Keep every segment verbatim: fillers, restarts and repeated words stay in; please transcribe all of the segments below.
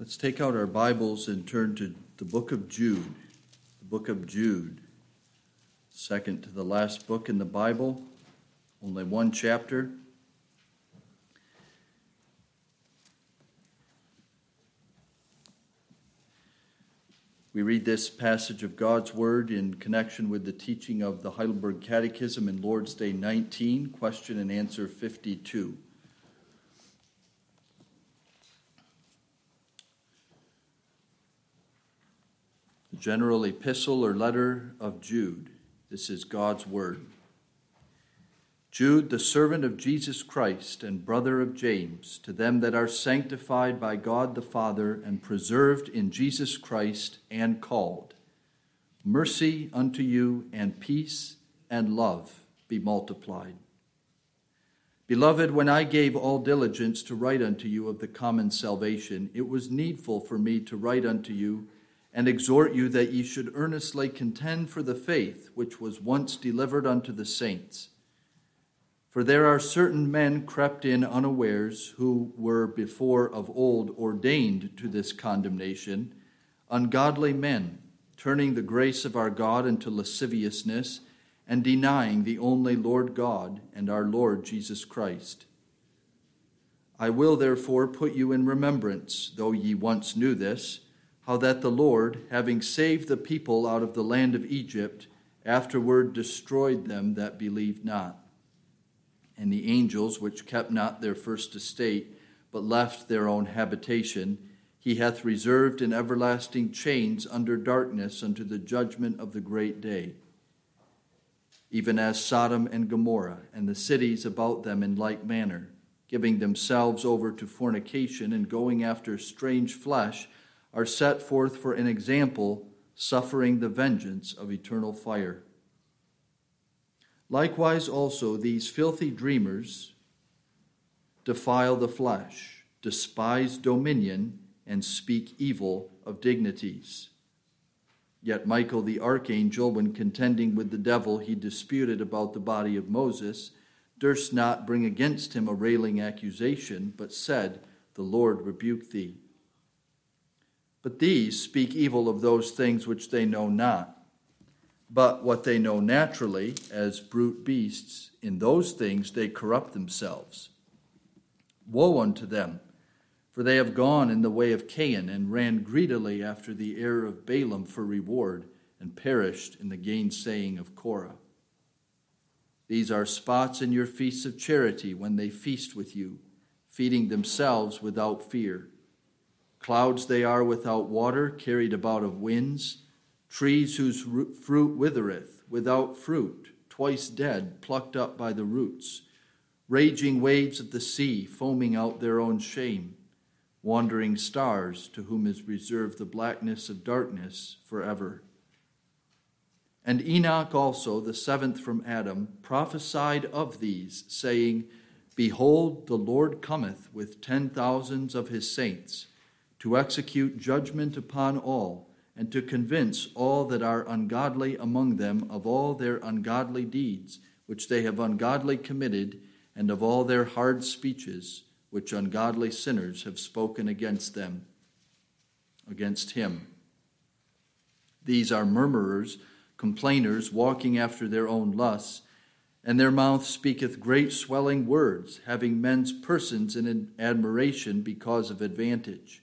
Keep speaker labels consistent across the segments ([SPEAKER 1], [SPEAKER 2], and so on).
[SPEAKER 1] Let's take out our Bibles and turn to the book of Jude. The book of Jude, second to the last book in the Bible, only one chapter. We read this passage of God's Word in connection with the teaching of the Heidelberg Catechism in Lord's Day nineteen, question and answer fifty-two. The general epistle or letter of Jude. This is God's Word. Jude, the servant of Jesus Christ and brother of James, to them that are sanctified by God the Father and preserved in Jesus Christ and called, mercy unto you and peace and love be multiplied. Beloved, when I gave all diligence to write unto you of the common salvation, it was needful for me to write unto you and exhort you that ye should earnestly contend for the faith which was once delivered unto the saints. For there are certain men crept in unawares, who were before of old ordained to this condemnation, ungodly men, turning the grace of our God into lasciviousness, and denying the only Lord God and our Lord Jesus Christ. I will therefore put you in remembrance, though ye once knew this, how that the Lord, having saved the people out of the land of Egypt, afterward destroyed them that believed not. And the angels, which kept not their first estate, but left their own habitation, he hath reserved in everlasting chains under darkness unto the judgment of the great day. Even as Sodom and Gomorrah, and the cities about them in like manner, giving themselves over to fornication and going after strange flesh, are set forth for an example, suffering the vengeance of eternal fire. Likewise also these filthy dreamers defile the flesh, despise dominion, and speak evil of dignities. Yet Michael the archangel, when contending with the devil he disputed about the body of Moses, durst not bring against him a railing accusation, but said, The Lord rebuke thee. But these speak evil of those things which they know not. But what they know naturally, as brute beasts, in those things they corrupt themselves. Woe unto them, for they have gone in the way of Cain, and ran greedily after the error of Balaam for reward, and perished in the gainsaying of Korah. These are spots in your feasts of charity, when they feast with you, feeding themselves without fear. Clouds they are without water, carried about of winds, trees whose fruit withereth, without fruit, twice dead, plucked up by the roots, raging waves of the sea, foaming out their own shame, wandering stars, to whom is reserved the blackness of darkness forever. And Enoch also, the seventh from Adam, prophesied of these, saying, Behold, the Lord cometh with ten thousands of his saints, to execute judgment upon all, and to convince all that are ungodly among them of all their ungodly deeds, which they have ungodly committed, and of all their hard speeches, which ungodly sinners have spoken against them, against him. These are murmurers, complainers, walking after their own lusts, and their mouth speaketh great swelling words, having men's persons in admiration because of advantage.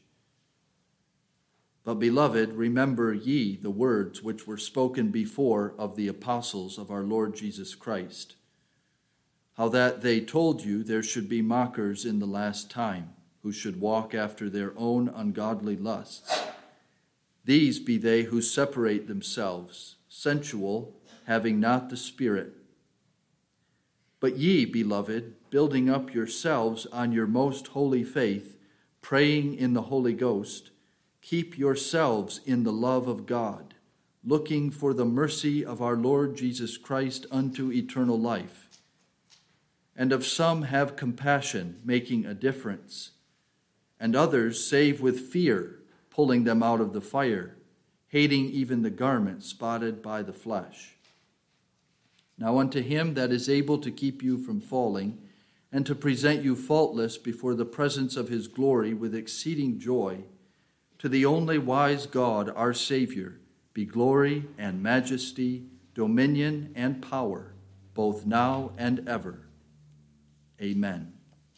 [SPEAKER 1] But, beloved, remember ye the words which were spoken before of the apostles of our Lord Jesus Christ, how that they told you there should be mockers in the last time, who should walk after their own ungodly lusts. These be they who separate themselves, sensual, having not the Spirit. But ye, beloved, building up yourselves on your most holy faith, praying in the Holy Ghost, keep yourselves in the love of God, looking for the mercy of our Lord Jesus Christ unto eternal life. And of some have compassion, making a difference, and others save with fear, pulling them out of the fire, hating even the garment spotted by the flesh. Now unto him that is able to keep you from falling, and to present you faultless before the presence of his glory with exceeding joy, To the only wise God, our Savior, be glory and majesty, dominion and power, both now and ever. Amen.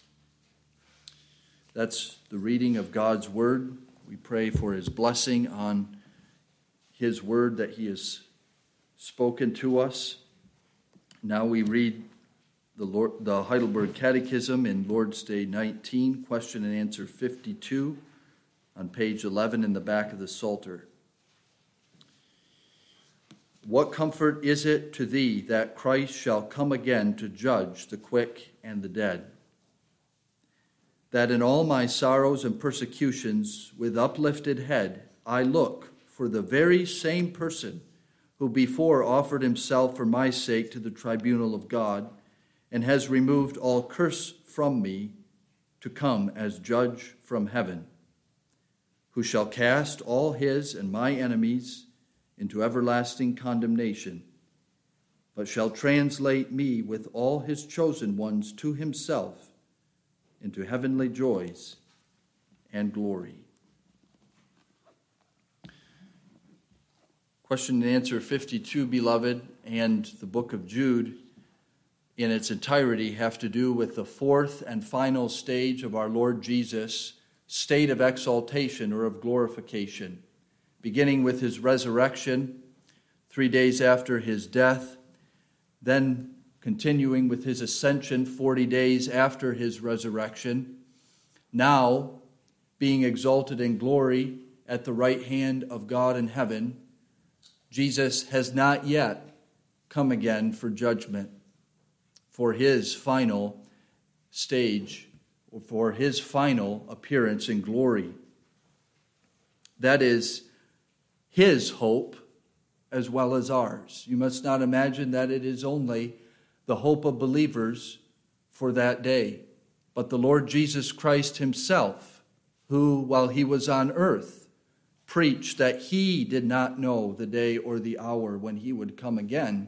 [SPEAKER 1] That's the reading of God's word. We pray for his blessing on his word that he has spoken to us. Now we read the, Lord, the Heidelberg Catechism in Lord's Day nineteen, question and answer fifty-two, on page eleven in the back of the Psalter. What comfort is it to thee that Christ shall come again to judge the quick and the dead? That in all my sorrows and persecutions, with uplifted head, I look for the very same person who before offered himself for my sake to the tribunal of God, and has removed all curse from me, to come as judge from heaven, who shall cast all his and my enemies into everlasting condemnation, but shall translate me with all his chosen ones to himself into heavenly joys and glory. Question and answer fifty-two, beloved, and the book of Jude in its entirety have to do with the fourth and final stage of our Lord Jesus' state of exaltation or of glorification, beginning with his resurrection, three days after his death, then continuing with his ascension forty days after his resurrection, now being exalted in glory at the right hand of God in heaven. Jesus has not yet come again for judgment, for his final stage, or for his final appearance in glory. That is his hope as well as ours. You must not imagine that it is only the hope of believers for that day, but the Lord Jesus Christ himself, who, while he was on earth, preached that he did not know the day or the hour when he would come again.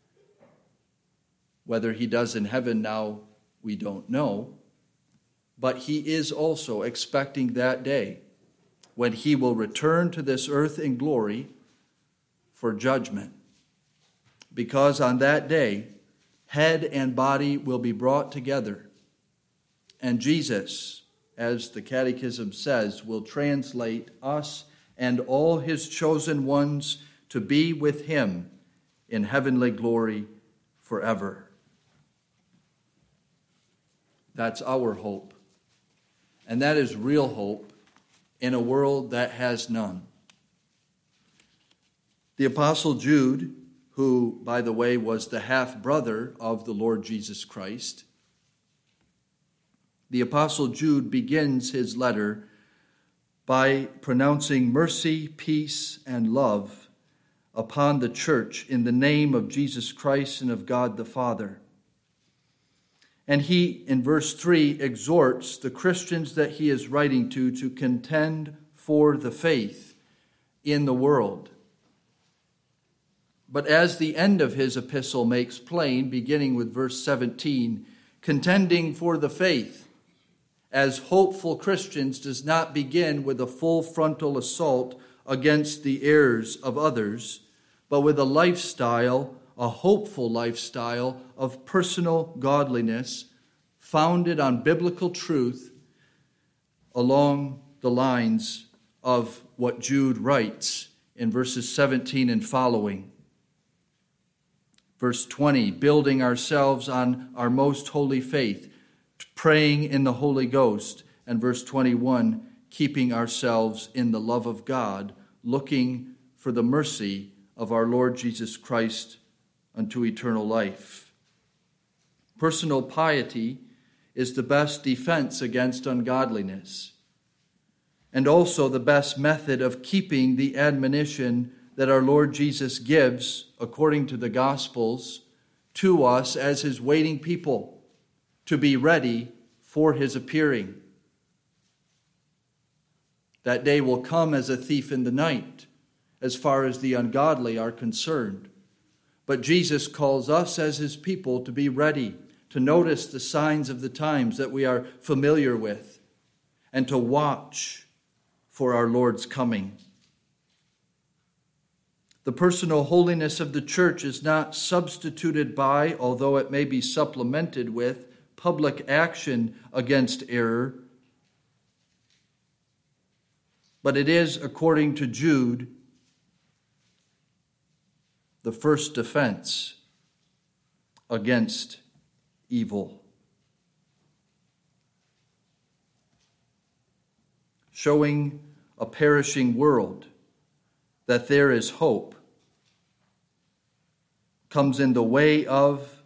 [SPEAKER 1] Whether he does in heaven now, we don't know, but he is also expecting that day when he will return to this earth in glory for judgment. Because on that day, head and body will be brought together, and Jesus, as the Catechism says, will translate us and all his chosen ones to be with him in heavenly glory forever. That's our hope. And that is real hope in a world that has none. The Apostle Jude, who, by the way, was the half-brother of the Lord Jesus Christ, the Apostle Jude begins his letter by pronouncing mercy, peace, and love upon the church in the name of Jesus Christ and of God the Father. And he, in verse three, exhorts the Christians that he is writing to to contend for the faith in the world. But as the end of his epistle makes plain, beginning with verse seventeen, contending for the faith as hopeful Christians does not begin with a full frontal assault against the errors of others, but with a lifestyle, a hopeful lifestyle of personal godliness founded on biblical truth along the lines of what Jude writes in verses seventeen and following. Verse twenty, building ourselves on our most holy faith, praying in the Holy Ghost. And verse twenty-one, keeping ourselves in the love of God, looking for the mercy of our Lord Jesus Christ unto eternal life. Personal piety is the best defense against ungodliness, and also the best method of keeping the admonition that our Lord Jesus gives, according to the Gospels, to us as his waiting people, to be ready for his appearing. That day will come as a thief in the night, as far as the ungodly are concerned. But Jesus calls us as his people to be ready, to notice the signs of the times that we are familiar with, and to watch for our Lord's coming. The personal holiness of the church is not substituted by, although it may be supplemented with, public action against error, but it is, according to Jude, the first defense against evil. Showing a perishing world that there is hope comes in the way of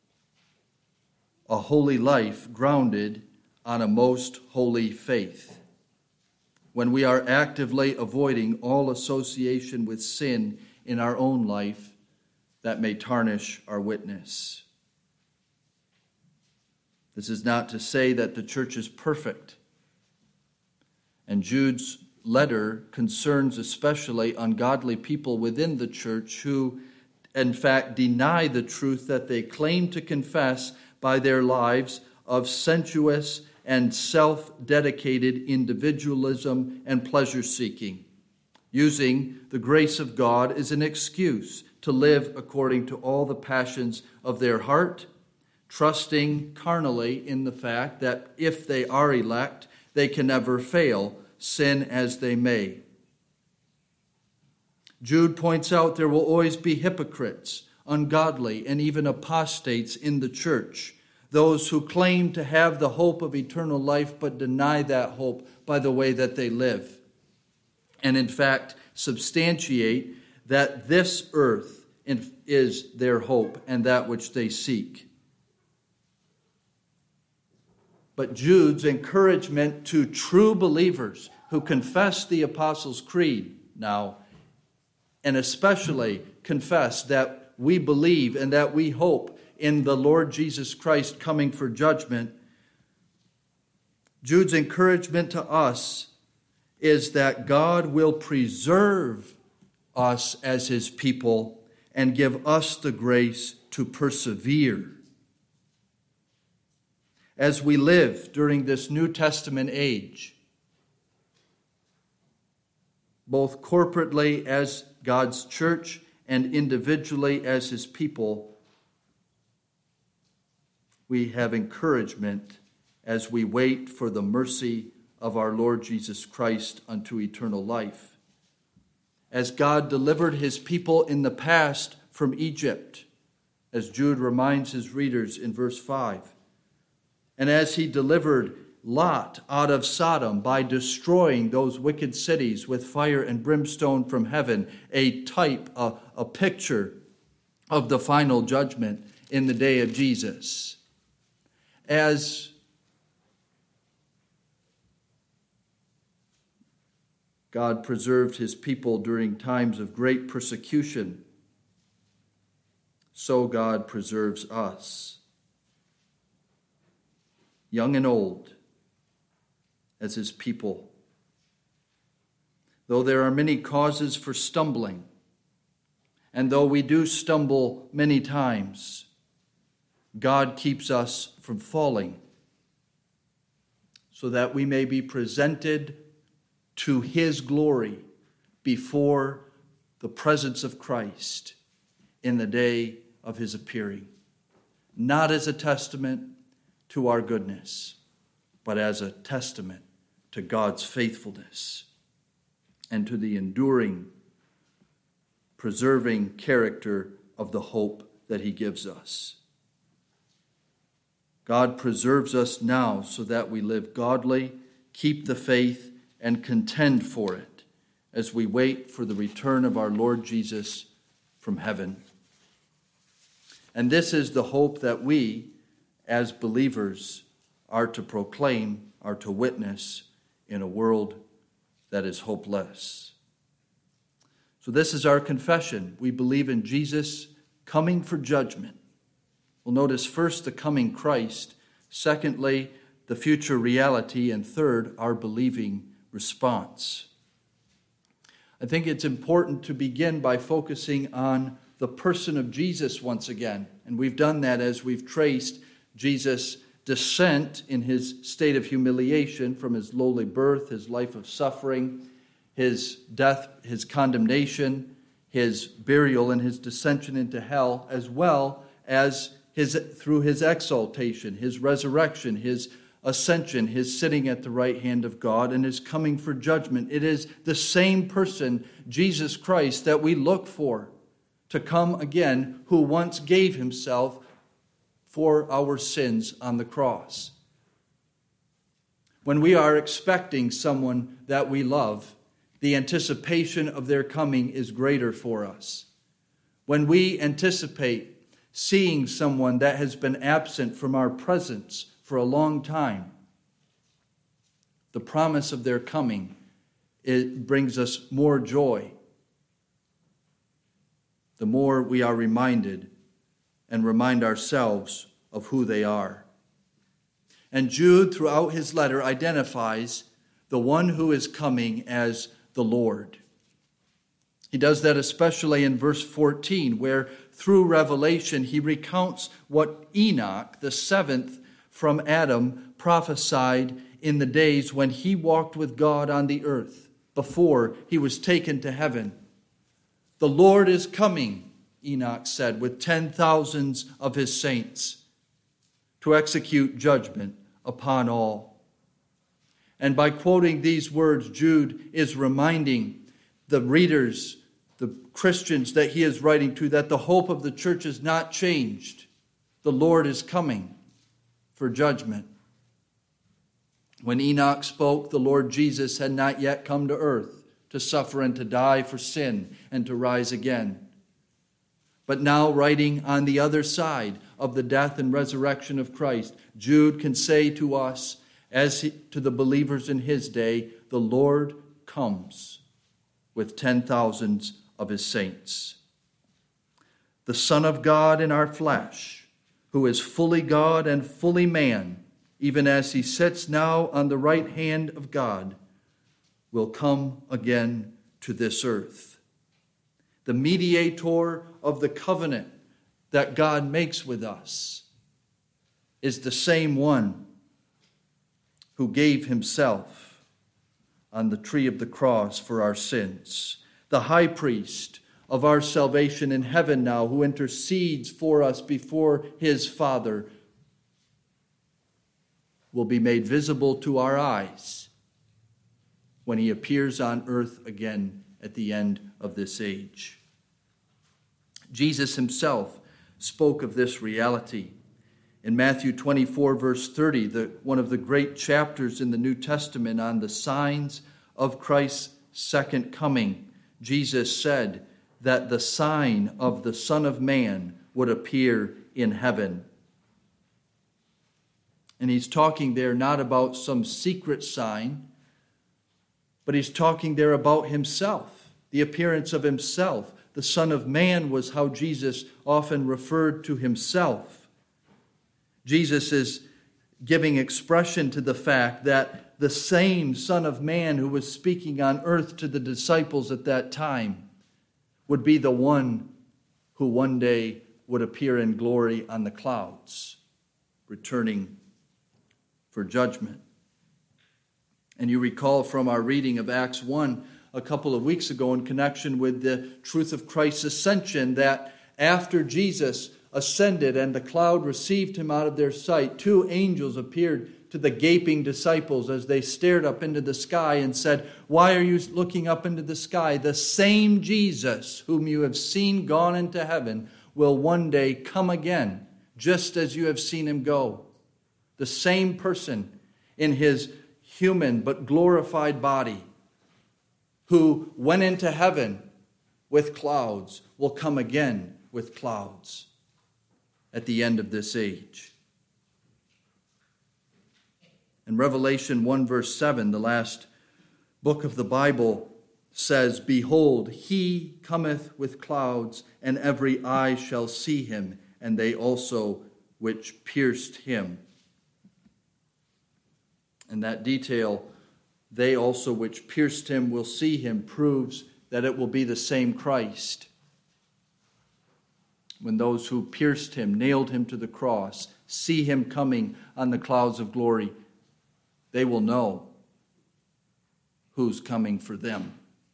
[SPEAKER 1] a holy life grounded on a most holy faith. When we are actively avoiding all association with sin in our own life that may tarnish our witness. This is not to say that the church is perfect. And Jude's letter concerns especially ungodly people within the church who, in fact, deny the truth that they claim to confess by their lives of sensuous and self-dedicated individualism and pleasure-seeking, using the grace of God as an excuse to live according to all the passions of their heart, trusting carnally in the fact that if they are elect, they can never fail, sin as they may. Jude points out there will always be hypocrites, ungodly, and even apostates in the church, those who claim to have the hope of eternal life but deny that hope by the way that they live, and in fact substantiate that this earth is their hope and that which they seek. But Jude's encouragement to true believers who confess the Apostles' Creed now, and especially confess that we believe and that we hope in the Lord Jesus Christ coming for judgment, Jude's encouragement to us is that God will preserve us as his people and give us the grace to persevere. As we live during this New Testament age, both corporately as God's church and individually as his people, we have encouragement as we wait for the mercy of our Lord Jesus Christ unto eternal life. As God delivered his people in the past from Egypt, as Jude reminds his readers in verse five, and as he delivered Lot out of Sodom by destroying those wicked cities with fire and brimstone from heaven, a type, a, a picture of the final judgment in the day of Jesus. As God preserved his people during times of great persecution, so God preserves us, young and old, as his people. Though there are many causes for stumbling, and though we do stumble many times, God keeps us from falling, so that we may be presented to his glory before the presence of Christ in the day of his appearing, not as a testament to our goodness, but as a testament to God's faithfulness and to the enduring, preserving character of the hope that he gives us. God preserves us now so that we live godly, keep the faith, and contend for it as we wait for the return of our Lord Jesus from heaven. And this is the hope that we, as believers, are to proclaim, are to witness in a world that is hopeless. So this is our confession. We believe in Jesus coming for judgment. We'll notice first the coming Christ, secondly, the future reality, and third, our believing response. I think it's important to begin by focusing on the person of Jesus once again. And we've done that as we've traced Jesus' descent in his state of humiliation from his lowly birth, his life of suffering, his death, his condemnation, his burial, and his descension into hell, as well as his through his exaltation, his resurrection, his ascension, his sitting at the right hand of God, and his coming for judgment. It is the same person, Jesus Christ, that we look for to come again, who once gave himself for our sins on the cross. When we are expecting someone that we love, the anticipation of their coming is greater for us. When we anticipate seeing someone that has been absent from our presence for a long time, the promise of their coming, it brings us more joy. The more we are reminded and remind ourselves of who they are. And Jude, throughout his letter, identifies the one who is coming as the Lord. He does that especially in verse fourteen, where through revelation he recounts what Enoch, the seventh from Adam, prophesied in the days when he walked with God on the earth, before he was taken to heaven. The Lord is coming, Enoch said, with ten thousands of his saints to execute judgment upon all. And by quoting these words, Jude is reminding the readers, the Christians that he is writing to, that the hope of the church is not changed. The Lord is coming for judgment. When Enoch spoke, the Lord Jesus had not yet come to earth to suffer and to die for sin and to rise again. But now, writing on the other side of the death and resurrection of Christ, Jude can say to us, as he, to the believers in his day, the Lord comes with ten thousands of his saints. The Son of God in our flesh, who is fully God and fully man, even as he sits now on the right hand of God, will come again to this earth. The mediator of the covenant that God makes with us is the same one who gave himself on the tree of the cross for our sins. The high priest of our salvation in heaven now, who intercedes for us before his Father, will be made visible to our eyes when he appears on earth again at the end of this age. Jesus himself spoke of this reality. In Matthew twenty-four, verse thirty, the, one of the great chapters in the New Testament on the signs of Christ's second coming, Jesus said that the sign of the Son of Man would appear in heaven. And he's talking there not about some secret sign, but he's talking there about himself, the appearance of himself. The Son of Man was how Jesus often referred to himself. Jesus is giving expression to the fact that the same Son of Man who was speaking on earth to the disciples at that time would be the one who one day would appear in glory on the clouds, returning for judgment. And you recall from our reading of Acts one a couple of weeks ago in connection with the truth of Christ's ascension, that after Jesus ascended and the cloud received him out of their sight, two angels appeared to the gaping disciples as they stared up into the sky and said, "Why are you looking up into the sky? The same Jesus whom you have seen gone into heaven will one day come again, just as you have seen him go." The same person in his human but glorified body who went into heaven with clouds will come again with clouds at the end of this age. In Revelation one verse seven, the last book of the Bible says, "Behold, he cometh with clouds, and every eye shall see him, and they also which pierced him." And that detail, "they also which pierced him will see him," proves that it will be the same Christ. When those who pierced him, nailed him to the cross, see him coming on the clouds of glory, they will know who's coming for them.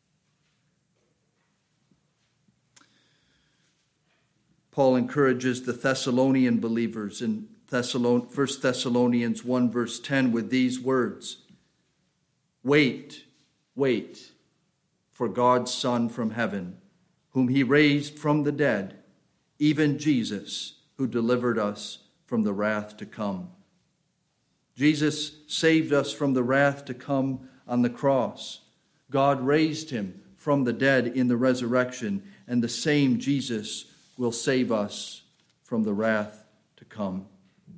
[SPEAKER 1] Paul encourages the Thessalonian believers in First Thessalonians one verse ten with these words, "Wait, wait for God's Son from heaven, whom he raised from the dead, even Jesus, who delivered us from the wrath to come." Jesus saved us from the wrath to come on the cross. God raised him from the dead in the resurrection, and the same Jesus will save us from the wrath to come.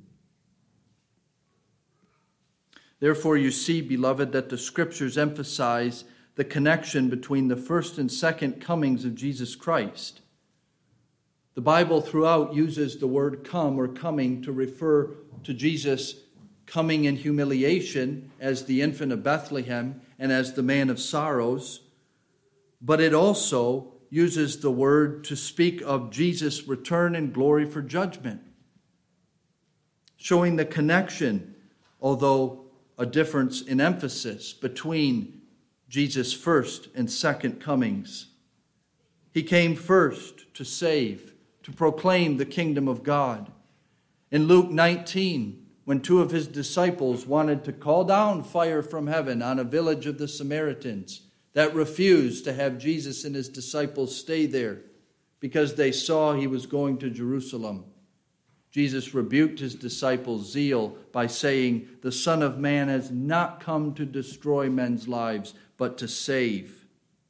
[SPEAKER 1] Therefore, you see, beloved, that the Scriptures emphasize the connection between the first and second comings of Jesus Christ. The Bible throughout uses the word come or coming to refer to Jesus coming in humiliation as the infant of Bethlehem and as the man of sorrows, but it also uses the word to speak of Jesus' return in glory for judgment, showing the connection, although a difference in emphasis, between Jesus' first and second comings. He came first to save, to proclaim the kingdom of God. In Luke nineteen, when two of his disciples wanted to call down fire from heaven on a village of the Samaritans that refused to have Jesus and his disciples stay there because they saw he was going to Jerusalem, Jesus rebuked his disciples' zeal by saying, "The Son of Man has not come to destroy men's lives, but to save."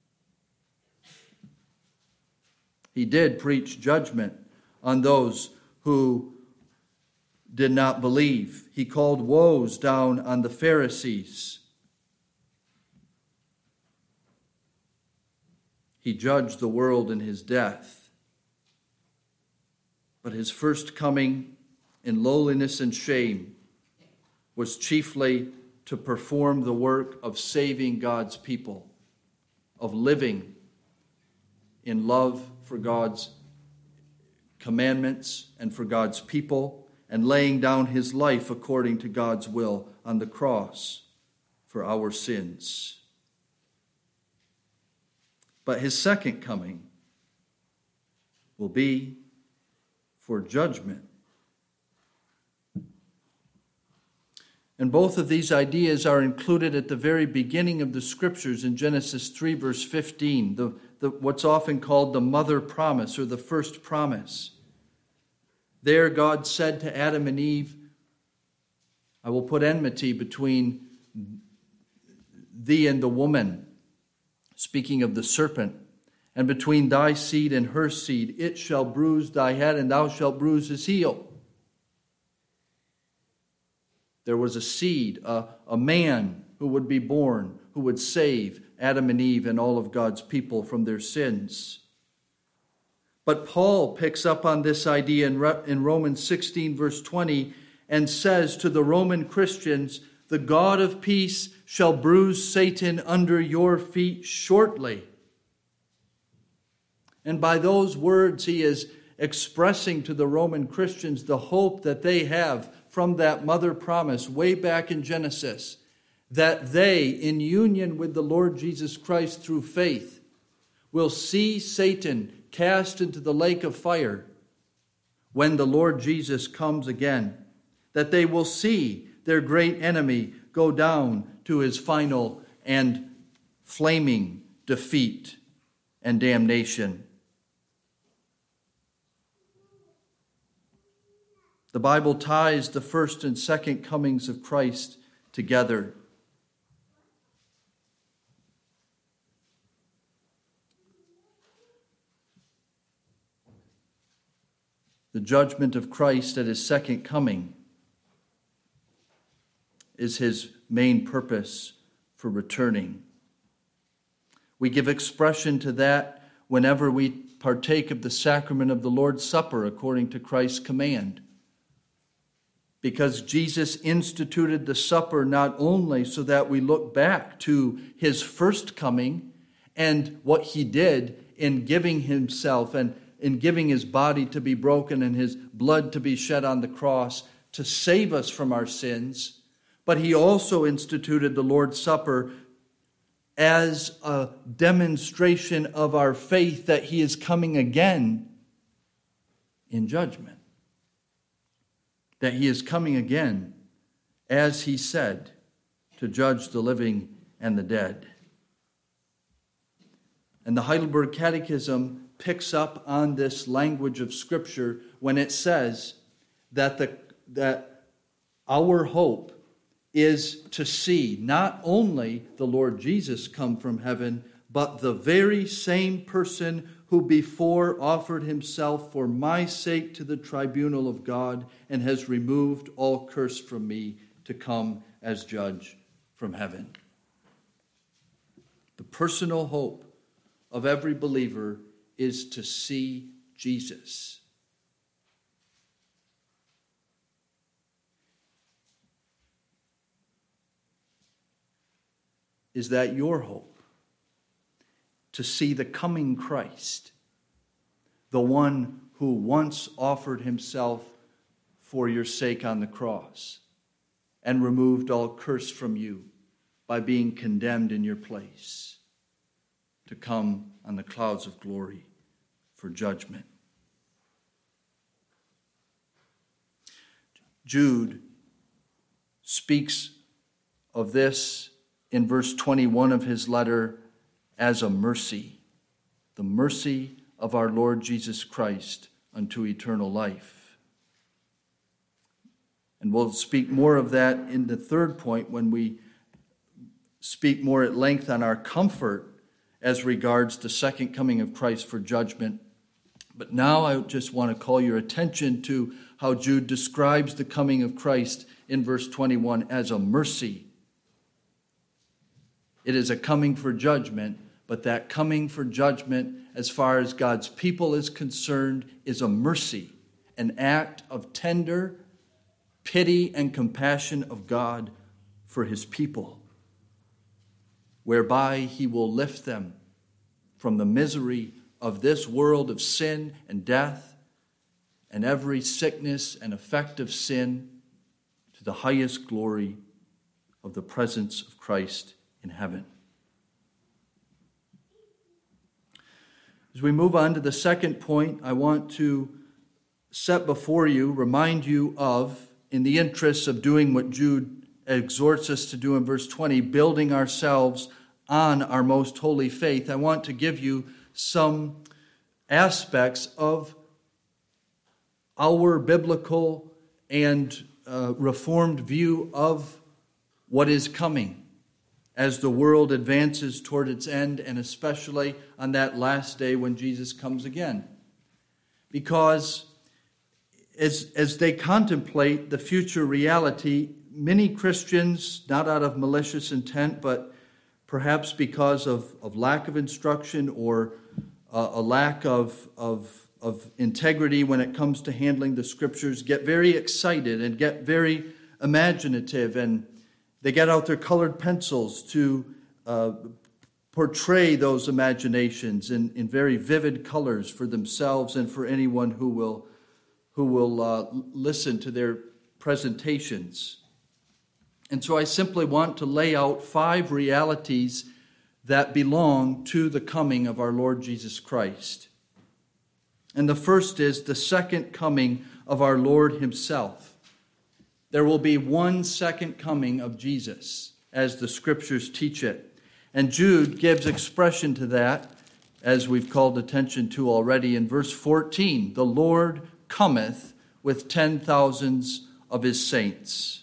[SPEAKER 1] He did preach judgment on those who did not believe. He called woes down on the Pharisees. He judged the world in his death. But his first coming in lowliness and shame was chiefly to perform the work of saving God's people, of living in love for God's commandments and for God's people, and laying down his life according to God's will on the cross for our sins. But his second coming will be for judgment. And both of these ideas are included at the very beginning of the Scriptures in Genesis three, verse fifteen, the, the, what's often called the mother promise or the first promise. There God said to Adam and Eve, "I will put enmity between thee and the woman," speaking of the serpent, "and between thy seed and her seed. It shall bruise thy head, and thou shalt bruise his heel." There was a seed, a, a man who would be born, who would save Adam and Eve and all of God's people from their sins. But Paul picks up on this idea in, in Romans sixteen, verse twenty, and says to the Roman Christians, "The God of peace shall bruise Satan under your feet shortly." And by those words, he is expressing to the Roman Christians the hope that they have from that mother promise way back in Genesis, that they, in union with the Lord Jesus Christ through faith, will see Satan cast into the lake of fire when the Lord Jesus comes again, that they will see their great enemy go down to his final and flaming defeat and damnation. The Bible ties the first and second comings of Christ together. The judgment of Christ at his second coming is his main purpose for returning. We give expression to that whenever we partake of the sacrament of the Lord's Supper according to Christ's command. Because Jesus instituted the supper not only so that we look back to his first coming and what he did in giving himself and in giving his body to be broken and his blood to be shed on the cross to save us from our sins, but he also instituted the Lord's Supper as a demonstration of our faith that he is coming again in judgment. That he is coming again, as he said, to judge the living and the dead. And the Heidelberg Catechism picks up on this language of Scripture when it says that the that our hope is to see not only the Lord Jesus come from heaven, but the very same person who before offered himself for my sake to the tribunal of God and has removed all curse from me, to come as judge from heaven. The personal hope of every believer is to see Jesus. Is that your hope? To see the coming Christ, the one who once offered himself for your sake on the cross and removed all curse from you by being condemned in your place, to come on the clouds of glory for judgment. Jude speaks of this in verse twenty-one of his letter as a mercy, the mercy of our Lord Jesus Christ unto eternal life. And we'll speak more of that in the third point when we speak more at length on our comfort as regards the second coming of Christ for judgment. But now I just want to call your attention to how Jude describes the coming of Christ in verse twenty-one as a mercy. It is a coming for judgment, but that coming for judgment, as far as God's people is concerned, is a mercy, an act of tender pity and compassion of God for his people, whereby he will lift them from the misery of this world of sin and death and every sickness and effect of sin to the highest glory of the presence of Christ in heaven. As we move on to the second point, I want to set before you, remind you of, in the interests of doing what Jude exhorts us to do in verse twenty, building ourselves on our most holy faith, I want to give you some aspects of our biblical and uh, reformed view of what is coming as the world advances toward its end, and especially on that last day when Jesus comes again. Because as, as they contemplate the future reality, many Christians, not out of malicious intent, but perhaps because of, of lack of instruction or uh, a lack of, of, of integrity when it comes to handling the Scriptures, get very excited and get very imaginative, and they get out their colored pencils to uh, portray those imaginations in, in very vivid colors for themselves and for anyone who will, who will uh, listen to their presentations. And so I simply want to lay out five realities that belong to the coming of our Lord Jesus Christ. And the first is the second coming of our Lord himself. There will be one second coming of Jesus, as the Scriptures teach it. And Jude gives expression to that, as we've called attention to already in verse fourteen. The Lord cometh with ten thousands of his saints.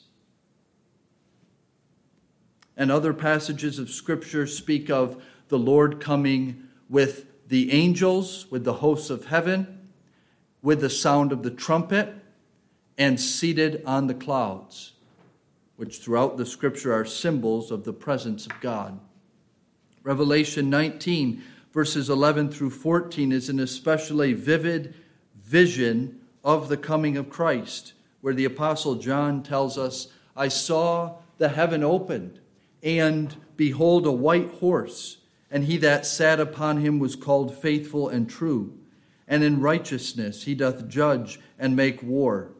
[SPEAKER 1] And other passages of Scripture speak of the Lord coming with the angels, with the hosts of heaven, with the sound of the trumpet, and seated on the clouds, which throughout the Scripture are symbols of the presence of God. Revelation nineteen, verses eleven through fourteen, is an especially vivid vision of the coming of Christ, where the Apostle John tells us, I saw the heaven opened, and behold, a white horse, and he that sat upon him was called Faithful and True, and in righteousness he doth judge and make war.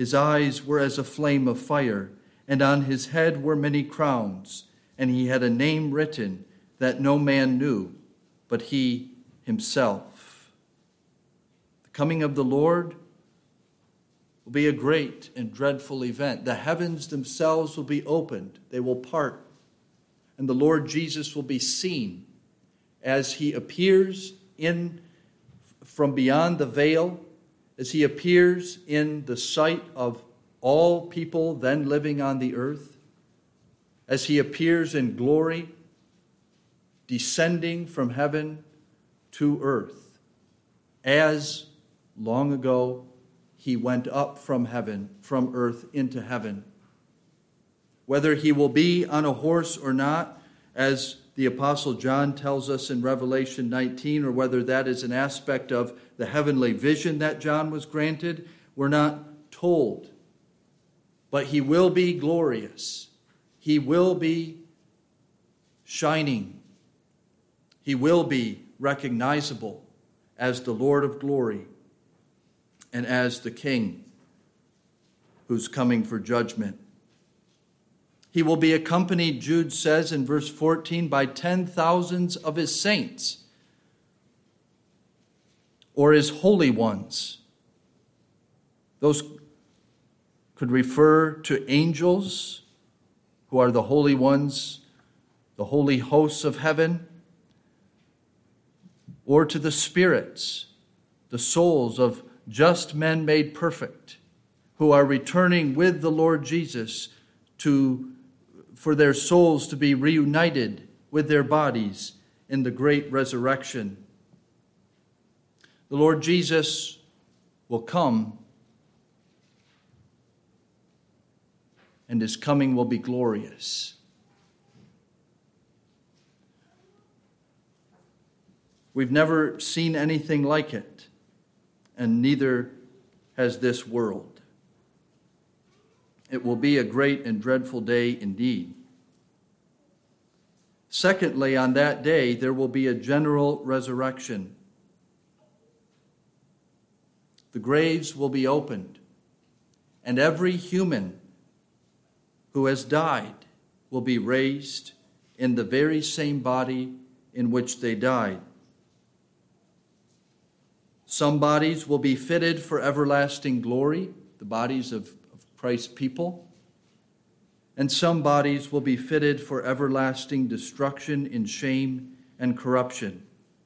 [SPEAKER 1] His eyes were as a flame of fire, and on his head were many crowns, and he had a name written that no man knew, but he himself. The coming of the Lord will be a great and dreadful event. The heavens themselves will be opened. They will part, and the Lord Jesus will be seen as he appears in from beyond the veil, as he appears in the sight of all people then living on the earth, as he appears in glory, descending from heaven to earth, as long ago he went up from heaven, from earth into heaven. Whether he will be on a horse or not, as the Apostle John tells us in Revelation nineteen, or whether that is an aspect of the heavenly vision that John was granted, we're not told. But he will be glorious. He will be shining. He will be recognizable as the Lord of glory and as the King who's coming for judgment. He will be accompanied, Jude says in verse fourteen, by ten thousands of his saints, or his holy ones. Those could refer to angels, who are the holy ones, the holy hosts of heaven, or to the spirits, the souls of just men made perfect, who are returning with the Lord Jesus to for their souls to be reunited with their bodies in the great resurrection. The Lord Jesus will come, and his coming will be glorious. We've never seen anything like it, and neither has this world. It will be a great and dreadful day indeed. Secondly, on that day, there will be a general resurrection. The graves will be opened, and every human who has died will be raised in the very same body in which they died. Some bodies will be fitted for everlasting glory, the bodies of Christ's people, and some bodies will be fitted for everlasting destruction in shame and corruption.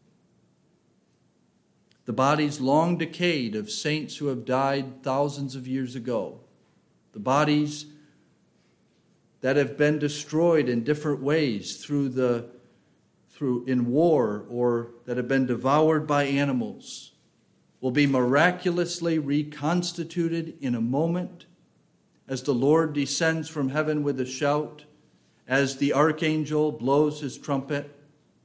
[SPEAKER 1] The bodies long decayed of saints who have died thousands of years ago, the bodies that have been destroyed in different ways through the through in war, or that have been devoured by animals, will be miraculously reconstituted in a moment, as the Lord descends from heaven with a shout, as the archangel blows his trumpet.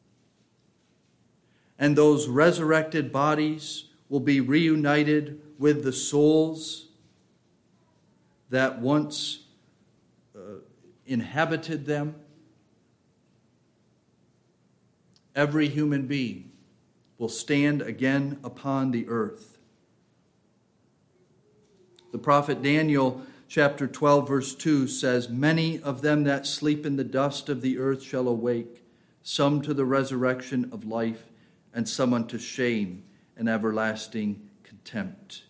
[SPEAKER 1] And those resurrected bodies will be reunited with the souls that once uh, inhabited them. Every human being will stand again upon the earth. The prophet Daniel chapter twelve, verse two says, "Many of them that sleep in the dust of the earth shall awake, some to the resurrection of life, and some unto shame and everlasting contempt."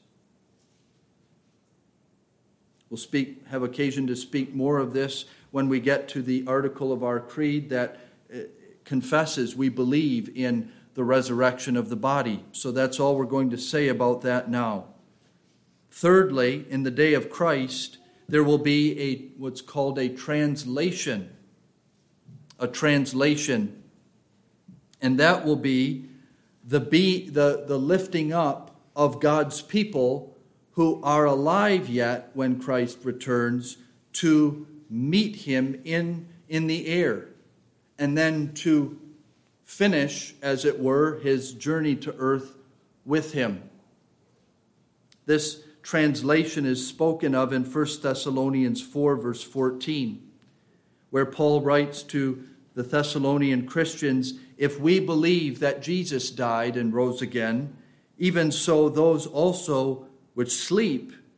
[SPEAKER 1] We'll speak, have occasion to speak more of this when we get to the article of our creed that confesses we believe in the resurrection of the body. So that's all we're going to say about that now. Thirdly, in the day of Christ, there will be a what's called a translation. A translation. And that will be the, be, the, the lifting up of God's people who are alive yet when Christ returns to meet him in, in the air, and then to finish, as it were, his journey to earth with him. This translation is spoken of in First Thessalonians four, verse fourteen, where Paul writes to the Thessalonian Christians, "If we believe that Jesus died and rose again, even so those also which sleep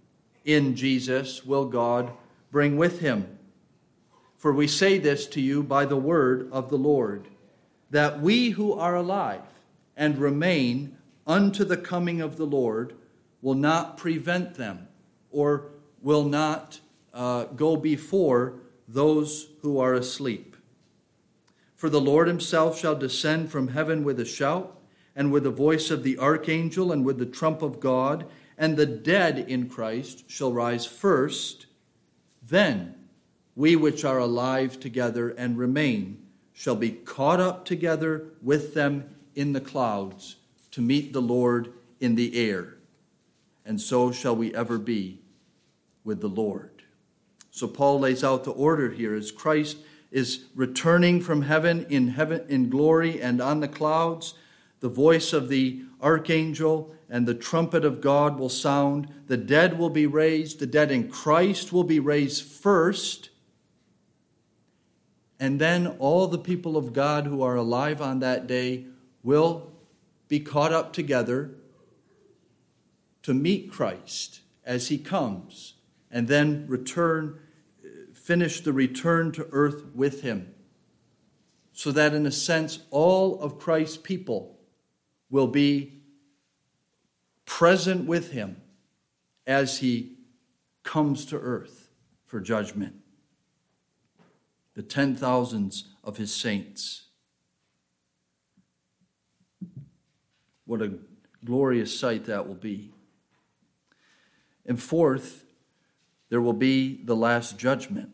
[SPEAKER 1] in Jesus will God bring with him. For we say this to you by the word of the Lord, that we who are alive and remain unto the coming of the Lord will not prevent them, or will not uh, go before those who are asleep. For the Lord himself shall descend from heaven with a shout, and with the voice of the archangel, and with the trump of God, and the dead in Christ shall rise first. Then we which are alive together and remain shall be caught up together with them in the clouds to meet the Lord in the air. And so shall we ever be with the Lord. So Paul lays out the order here as Christ is returning from heaven in heaven in glory and on the clouds. The voice of the archangel and the trumpet of God will sound. The dead will be raised. The dead in Christ will be raised first. And then all the people of God who are alive on that day will be caught up together to meet Christ as he comes, and then return, finish the return to earth with him. So that in a sense, all of Christ's people will be present with him as he comes to earth for judgment. The ten thousands of his saints. What a glorious sight that will be. And fourth, there will be the last judgment.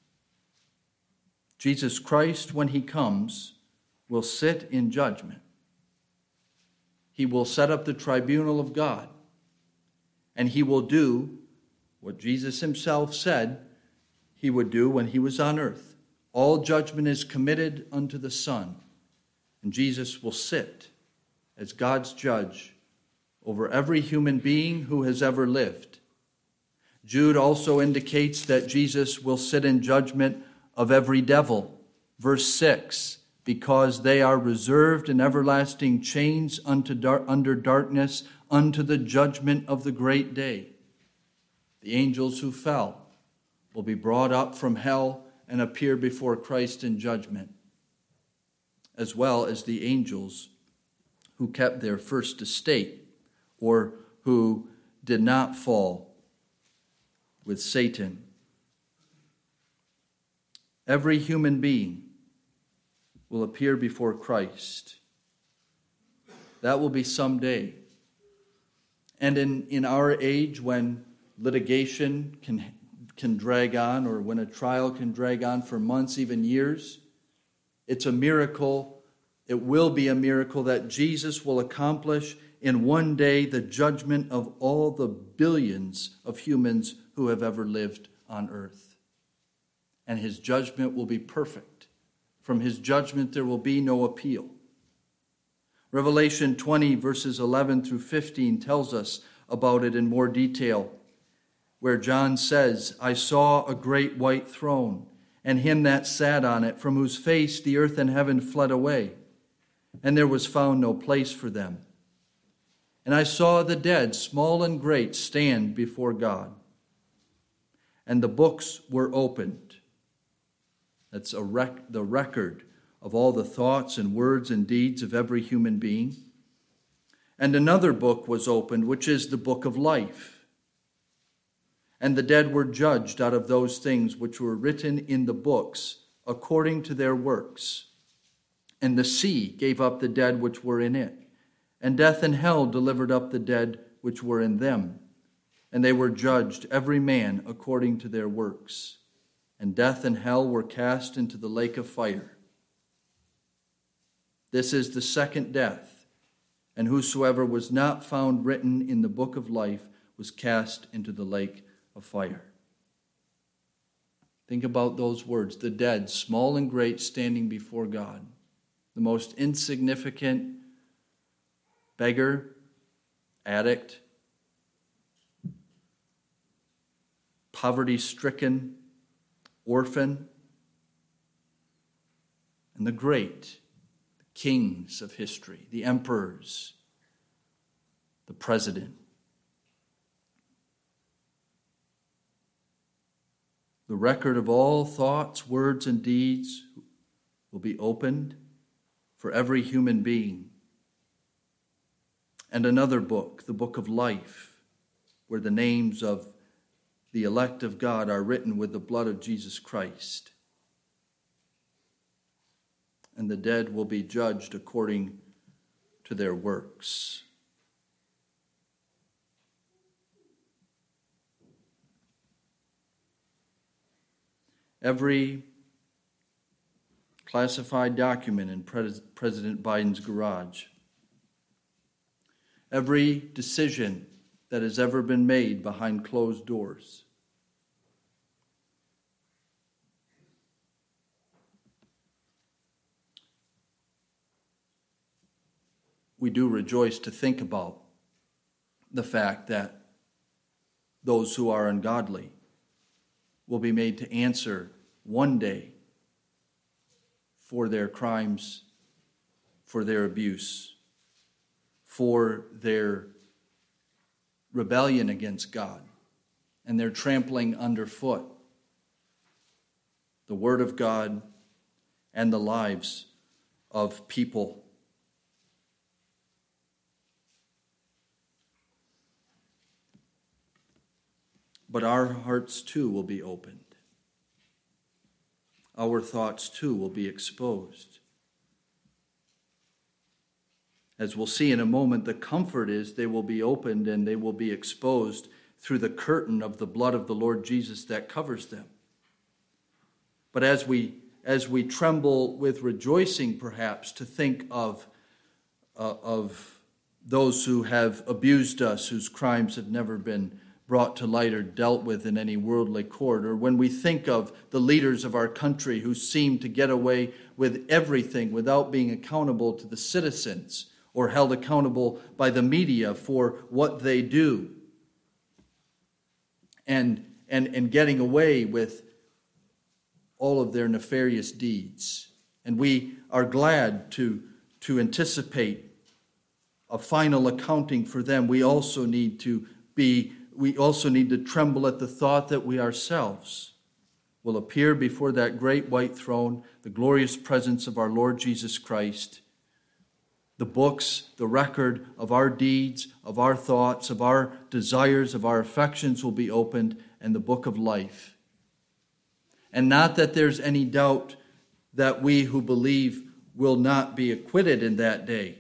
[SPEAKER 1] Jesus Christ, when he comes, will sit in judgment. He will set up the tribunal of God, and he will do what Jesus himself said he would do when he was on earth. All judgment is committed unto the Son, and Jesus will sit as God's judge over every human being who has ever lived. Jude also indicates that Jesus will sit in judgment of every devil. Verse six, because they are reserved in everlasting chains unto dar- under darkness, unto the judgment of the great day. The angels who fell will be brought up from hell and appear before Christ in judgment, as well as the angels who kept their first estate, or who did not fall with Satan. Every human being will appear before Christ. That will be someday. And in, in our age, when litigation can, can drag on, or when a trial can drag on for months, even years, it's a miracle. It will be a miracle that Jesus will accomplish in one day the judgment of all the billions of humans who have ever lived on earth. And his judgment will be perfect. From his judgment there will be no appeal. Revelation twenty, verses eleven through fifteen tells us about it in more detail, where John says, I saw a great white throne, and him that sat on it, from whose face the earth and heaven fled away, and there was found no place for them. And I saw the dead, small and great, stand before God. And the books were opened. That's a rec- the record of all the thoughts and words and deeds of every human being. And another book was opened, which is the book of life. And the dead were judged out of those things which were written in the books according to their works. And the sea gave up the dead which were in it. And death and hell delivered up the dead which were in them. And they were judged, every man according to their works. And death and hell were cast into the lake of fire. This is the second death. And whosoever was not found written in the book of life was cast into the lake of fire. Think about those words. The dead, small and great, standing before God. The most insignificant beggar, addict, poverty-stricken orphan, and the great, the kings of history, the emperors, the president. The record of all thoughts, words, and deeds will be opened for every human being. And another book, the book of life, where the names of the elect of God are written with the blood of Jesus Christ. And the dead will be judged according to their works. Every classified document in Pres- President Biden's garage, every decision that has ever been made behind closed doors, we do rejoice to think about the fact that those who are ungodly will be made to answer one day for their crimes, for their abuse, for their rebellion against God, and their trampling underfoot the Word of God and the lives of people. But our hearts too will be opened. Our thoughts too will be exposed. As we'll see in a moment, the comfort is they will be opened and they will be exposed through the curtain of the blood of the Lord Jesus that covers them. But as we as we tremble with rejoicing, perhaps, to think of, uh, of those who have abused us, whose crimes have never been brought to light or dealt with in any worldly court, or when we think of the leaders of our country who seem to get away with everything without being accountable to the citizens or held accountable by the media for what they do, and, and, and getting away with all of their nefarious deeds. And we are glad to, to anticipate a final accounting for them. We also need to be We also need to tremble at the thought that we ourselves will appear before that great white throne, the glorious presence of our Lord Jesus Christ. The books, the record of our deeds, of our thoughts, of our desires, of our affections will be opened, and the book of life. And not that there's any doubt that we who believe will not be acquitted in that day.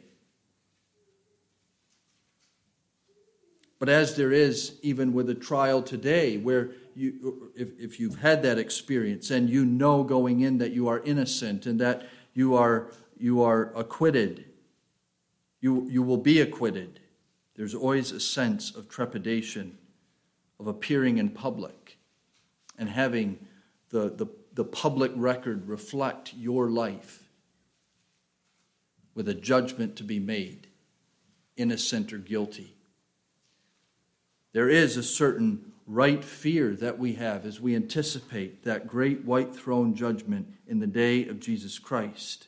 [SPEAKER 1] But as there is even with a trial today, where you, if, if you've had that experience and you know going in that you are innocent and that you are you are acquitted, you you will be acquitted. There's always a sense of trepidation, of appearing in public and having the, the, the public record reflect your life with a judgment to be made, innocent or guilty. There is a certain right fear that we have as we anticipate that great white throne judgment in the day of Jesus Christ.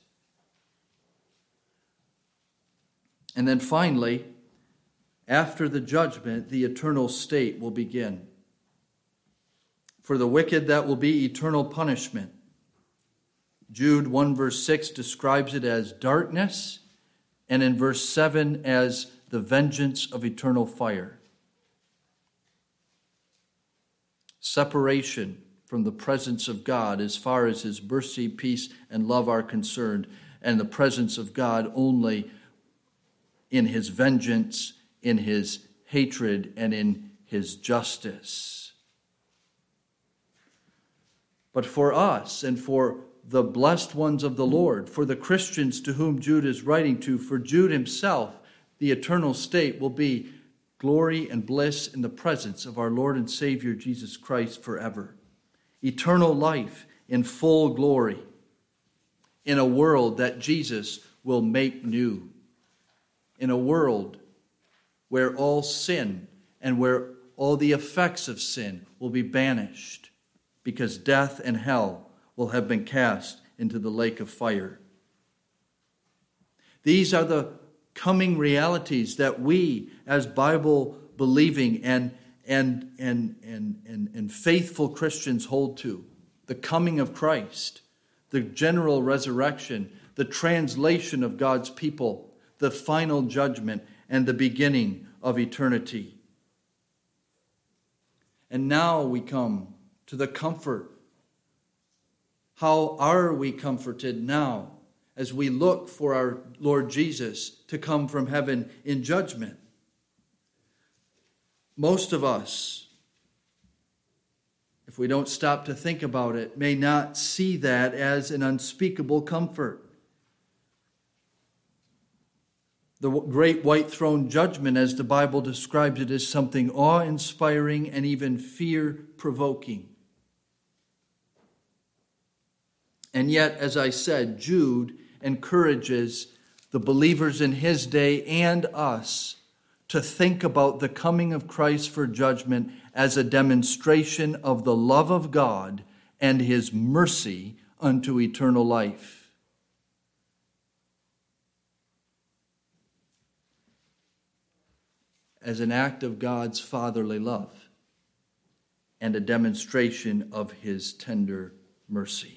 [SPEAKER 1] And then finally, after the judgment, the eternal state will begin. For the wicked, that will be eternal punishment. Jude one verse six describes it as darkness, and in verse seven as the vengeance of eternal fire. Separation from the presence of God as far as His mercy, peace, and love are concerned, and the presence of God only in His vengeance, in His hatred, and in His justice. But for us and for the blessed ones of the Lord, for the Christians to whom Jude is writing to, for Jude himself, the eternal state will be glory and bliss in the presence of our Lord and Savior Jesus Christ forever. Eternal life in full glory in a world that Jesus will make new. In a world where all sin and where all the effects of sin will be banished, because death and hell will have been cast into the lake of fire. These are the coming realities that we, as Bible-believing and, and, and, and, and, and faithful Christians hold to. The coming of Christ, the general resurrection, the translation of God's people, the final judgment, and the beginning of eternity. And now we come to the comfort. How are we comforted now as we look for our Lord Jesus to come from heaven in judgment? Most of us, if we don't stop to think about it, may not see that as an unspeakable comfort. The great white throne judgment, as the Bible describes it, is something awe-inspiring and even fear-provoking. And yet, as I said, Jude encourages the believers in his day and us to think about the coming of Christ for judgment as a demonstration of the love of God and his mercy unto eternal life. As an act of God's fatherly love and a demonstration of his tender mercy.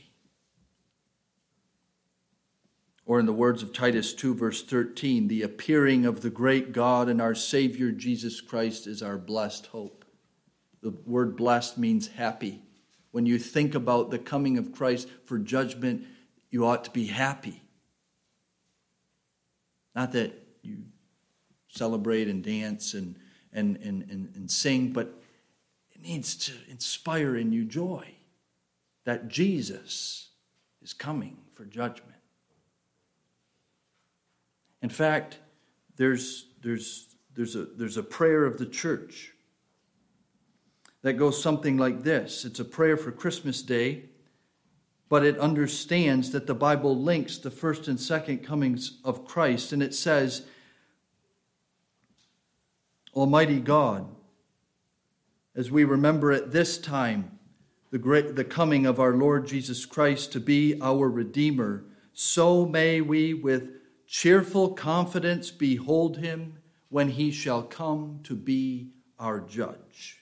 [SPEAKER 1] Or in the words of Titus two, verse thirteen, the appearing of the great God and our Savior Jesus Christ is our blessed hope. The word blessed means happy. When you think about the coming of Christ for judgment, you ought to be happy. Not that you celebrate and dance and, and, and, and, and sing, but it needs to inspire in you joy that Jesus is coming for judgment. In fact, there's, there's, there's, a, there's a prayer of the church that goes something like this. It's a prayer for Christmas Day, but it understands that the Bible links the first and second comings of Christ, and it says, Almighty God, as we remember at this time the great, the coming of our Lord Jesus Christ to be our Redeemer, so may we with cheerful confidence behold him when he shall come to be our judge.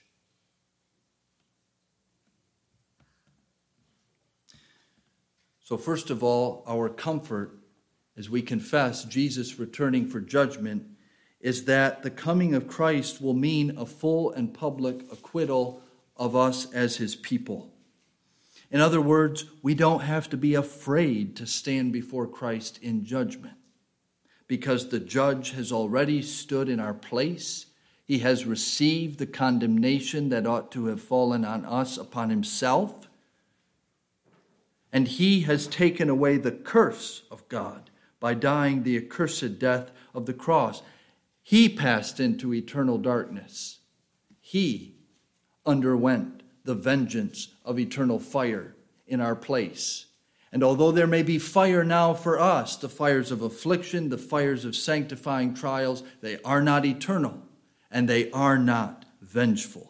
[SPEAKER 1] So first of all, our comfort as we confess Jesus returning for judgment is that the coming of Christ will mean a full and public acquittal of us as his people. In other words, we don't have to be afraid to stand before Christ in judgment, because the judge has already stood in our place. He has received the condemnation that ought to have fallen on us upon himself. And he has taken away the curse of God by dying the accursed death of the cross. He passed into eternal darkness. He underwent the vengeance of eternal fire in our place. And although there may be fire now for us, the fires of affliction, the fires of sanctifying trials, they are not eternal and they are not vengeful.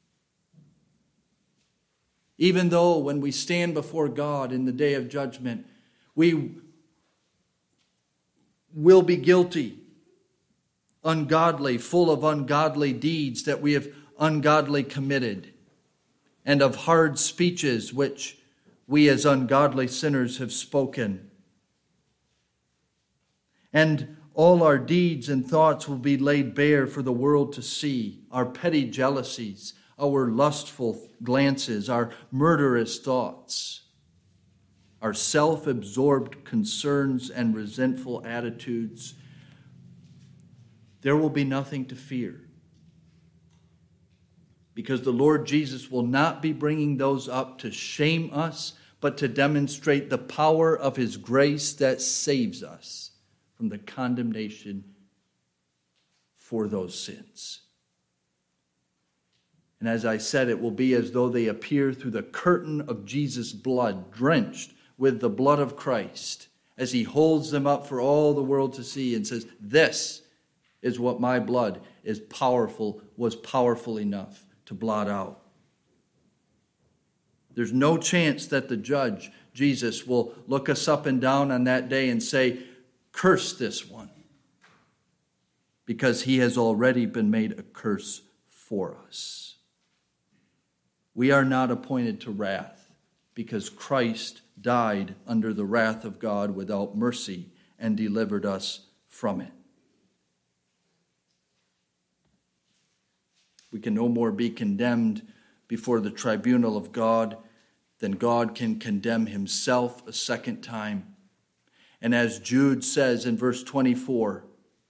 [SPEAKER 1] Even though when we stand before God in the day of judgment, we will be guilty, ungodly, full of ungodly deeds that we have ungodly committed, and of hard speeches which we as ungodly sinners have spoken. And all our deeds and thoughts will be laid bare for the world to see. Our petty jealousies, our lustful glances, our murderous thoughts, our self-absorbed concerns and resentful attitudes. There will be nothing to fear, because the Lord Jesus will not be bringing those up to shame us, but to demonstrate the power of his grace that saves us from the condemnation for those sins. And as I said, it will be as though they appear through the curtain of Jesus' blood, drenched with the blood of Christ, as he holds them up for all the world to see and says, this is what my blood is powerful, was powerful enough to blot out. There's no chance that the judge, Jesus, will look us up and down on that day and say, curse this one, because he has already been made a curse for us. We are not appointed to wrath because Christ died under the wrath of God without mercy and delivered us from it. We can no more be condemned before the tribunal of God than God can condemn himself a second time. And as Jude says in verse twenty-four,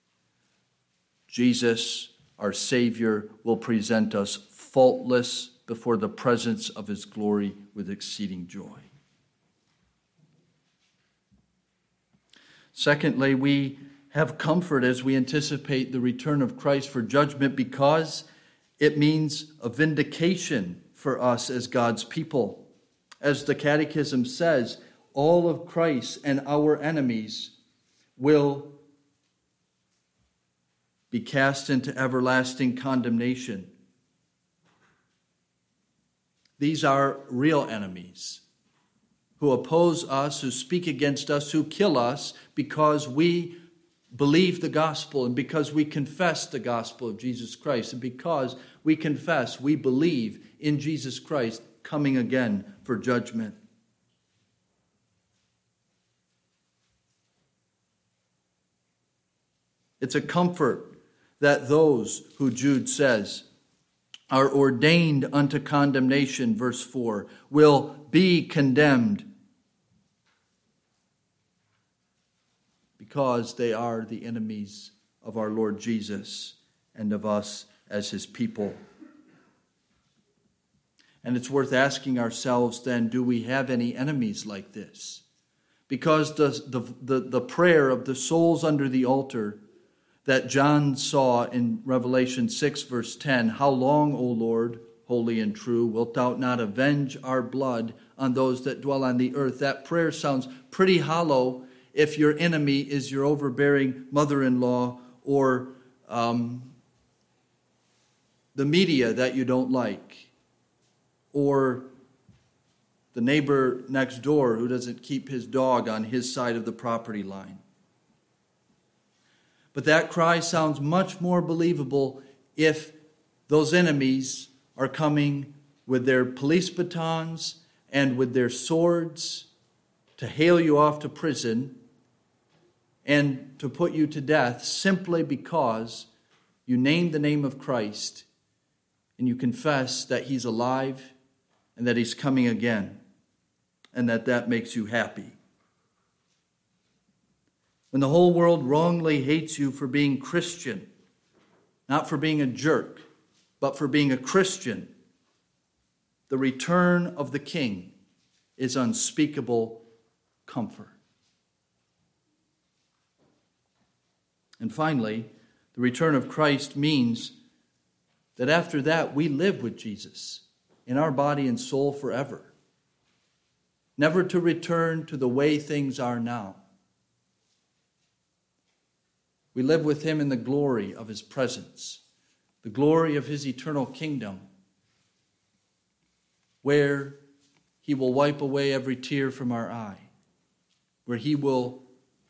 [SPEAKER 1] Jesus, our Savior, will present us faultless before the presence of his glory with exceeding joy. Secondly, we have comfort as we anticipate the return of Christ for judgment because it means a vindication for us as God's people. As the Catechism says, all of Christ and our enemies will be cast into everlasting condemnation. These are real enemies who oppose us, who speak against us, who kill us because we believe the gospel and because we confess the gospel of Jesus Christ and because we confess we believe in Jesus Christ coming again for judgment. It's a comfort that those who Jude says are ordained unto condemnation, verse four, will be condemned because they are the enemies of our Lord Jesus and of us as his people. And it's worth asking ourselves then, do we have any enemies like this? Because the, the, the, the prayer of the souls under the altar that John saw in Revelation six, verse ten, how long, O Lord, holy and true, wilt thou not avenge our blood on those that dwell on the earth? That prayer sounds pretty hollow if your enemy is your overbearing mother-in-law or um, the media that you don't like, or the neighbor next door who doesn't keep his dog on his side of the property line. But that cry sounds much more believable if those enemies are coming with their police batons and with their swords to hail you off to prison and to put you to death simply because you name the name of Christ and you confess that he's alive and that he's coming again and that that makes you happy. When the whole world wrongly hates you for being Christian, not for being a jerk, but for being a Christian, the return of the King is unspeakable comfort. And finally, the return of Christ means that after that we live with Jesus in our body and soul forever, never to return to the way things are now. We live with him in the glory of his presence, the glory of his eternal kingdom, where he will wipe away every tear from our eye, where he will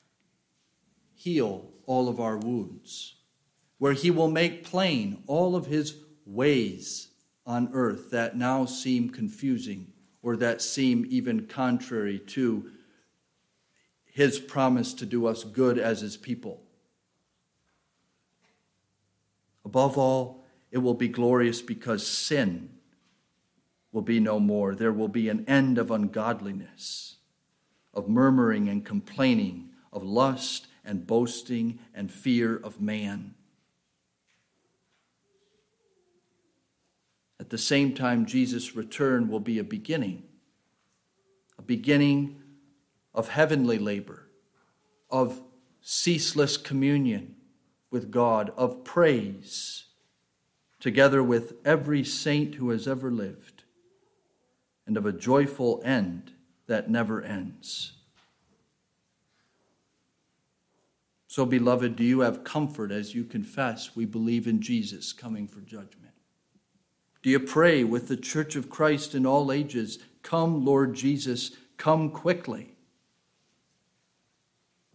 [SPEAKER 1] heal all of our wounds, where he will make plain all of his ways on earth that now seem confusing or that seem even contrary to his promise to do us good as his people. Above all, it will be glorious because sin will be no more. There will be an end of ungodliness, of murmuring and complaining, of lust and boasting and fear of man. At the same time, Jesus' return will be a beginning, a beginning of heavenly labor, of ceaseless communion with God, of praise, together with every saint who has ever lived, and of a joyful end that never ends. So, beloved, do you have comfort as you confess we believe in Jesus coming for judgment? Do you pray with the Church of Christ in all ages, come, Lord Jesus, come quickly?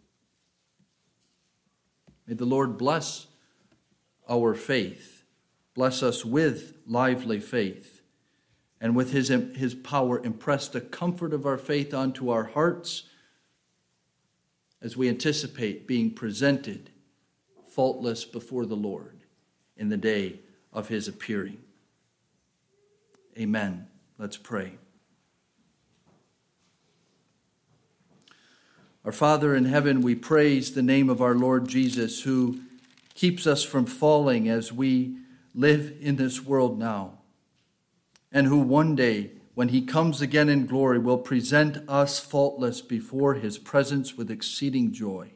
[SPEAKER 1] May the Lord bless our faith bless us with lively faith, and with his, his power impress the comfort of our faith onto our hearts as we anticipate being presented faultless before the Lord in the day of his appearing. Amen. Let's pray. Our Father in heaven, we praise the name of our Lord Jesus, who keeps us from falling as we live in this world now, and who one day, when he comes again in glory, will present us faultless before his presence with exceeding joy.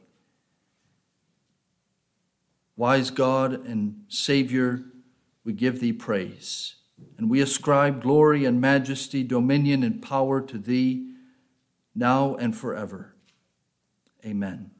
[SPEAKER 1] Wise God and Savior, we give thee praise, and we ascribe glory and majesty, dominion and power to thee, now and forever. Amen.